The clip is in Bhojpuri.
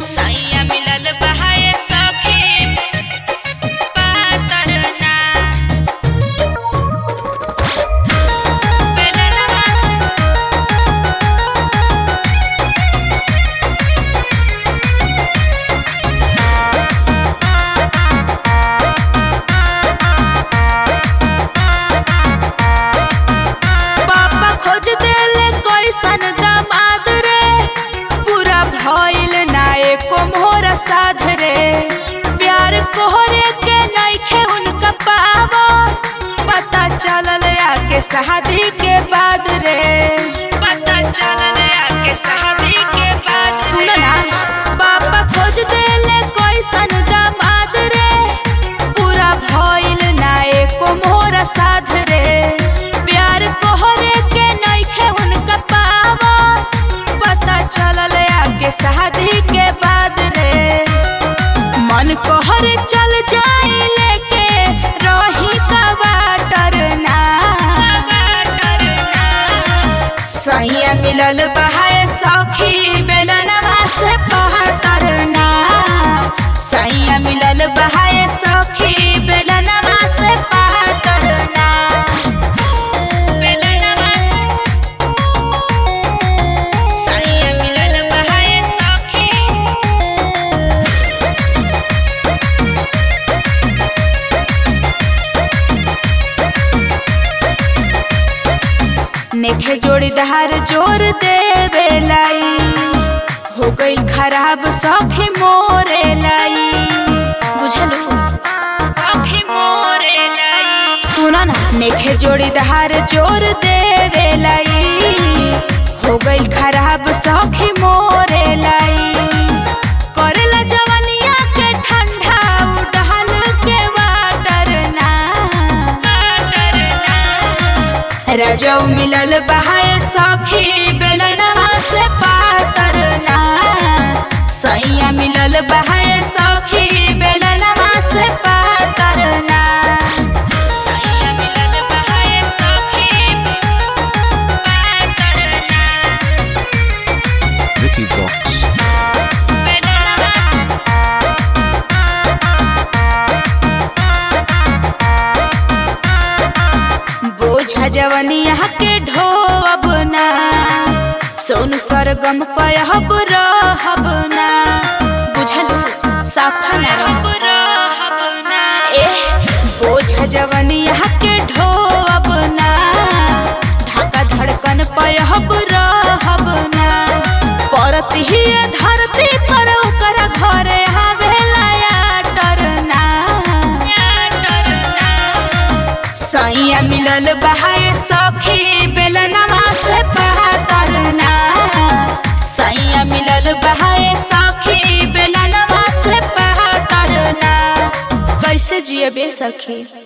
सैया मिलल बहाए सखी पातरना बेलनवा पापा खोज देले कैसन दामाद रे पूरा भइल ना एको मोरा साध रे प्यार कोहरे के नइखे उनका पावा पता चलल आके शादी के बाद रे पता चलल आके शादी के बाद सुन ना पापा खोज देले कैसन दामाद रे पूरा भइल ना एको मोरा साध रे प्यार कोहरे के नइखे उनका पावा पता चलल आगे शादी के बाद रे मन कोहर चल जाई लेके रही का वाटर ना सैया मिलल बहाए सखी बेलनवा से पहातर ना सैया मिलल बहाए सखी बेलनवा से पहातर ना बेलनवा सैया मिलल बहाए सखी नेखे जोड़ीदार जोर देवे लाई हो गई खराब सखी मोरे लाई बुझलू सखी मोरे लाई सुना ना नेखे जोड़ीदार जोर देवे लाई हो गई खराब सखी मोरे लाई करेला जवनिया के ठंडा उड़ाल के वाटर ना रजौ मिलल बहाए सखी बेलनवा से पातर ना सैया मिलल बहाए सखी बेलनवा से पातर ना सैया मिलल बहाए सखी पातरना Vicky Vox. बेलनवा बोझा जवनिया के ढोब ना सोनू सरगम पयहब रहब ना बुझलू साफा ना रहब ए बोझा जवनिया के ढोब ना ढाका धड़कन पयहब रहब ना परत ही धरती पर ओकर घरे आवेला या डरना सैया मिलल बहाए सखी बेलनवा से पहातर ना सैया मिलल बहाए सखी बेलनवा से पहातर ना कैसे जियबे सखी।